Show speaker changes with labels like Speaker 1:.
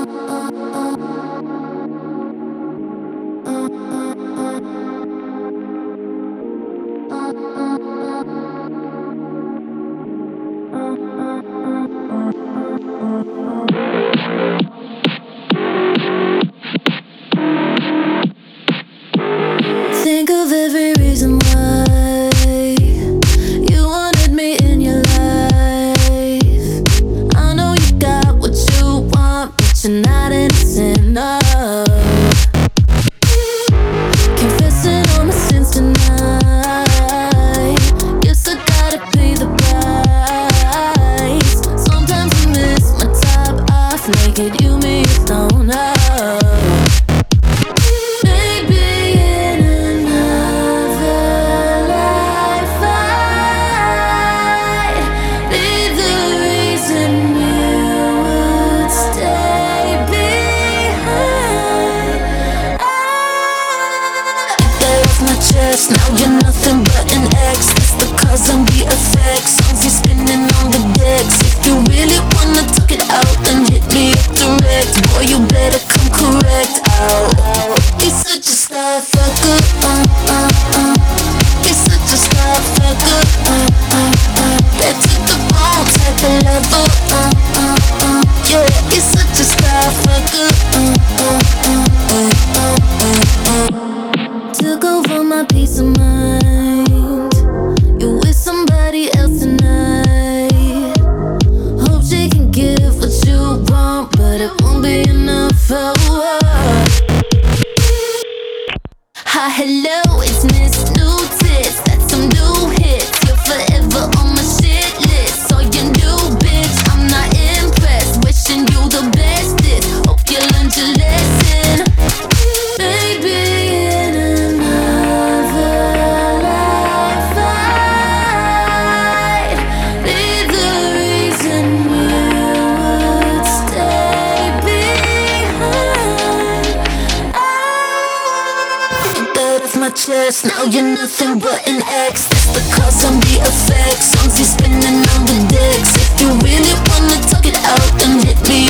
Speaker 1: Think of every reason why you wanted me in your life. I know you got what you want, but you're not innocent, no. Confessing all my sins tonight. Guess I gotta pay the price. Sometimes I miss my top off naked, you mean you don't know. Now you're nothing but an ex. It's the cause and the effects. Songs you're spinning on the decks. If you really wanna talk it out, then hit me up direct. Boy, you better come correct out. You're such a star fucker. You're such a star fucker. That to the bone type of level. Yeah, you're such a star fucker. Took over my peace of mind. You're with somebody else tonight. Hope she can give what you want, but it won't be enough. Oh. Hi, hello, it's Miss New Tits. That's some new hits. You're forever on my shit list. So you new bitch, I'm not impressed. Wishing you the bestest. Hope you learned your lesson. Baby, in another life I'd be the reason you would stay behind. Get off my chest, now you're nothing but an ex. That's the cause and the effects. Songs you're spinning on the decks. If you really wanna talk it out, then hit me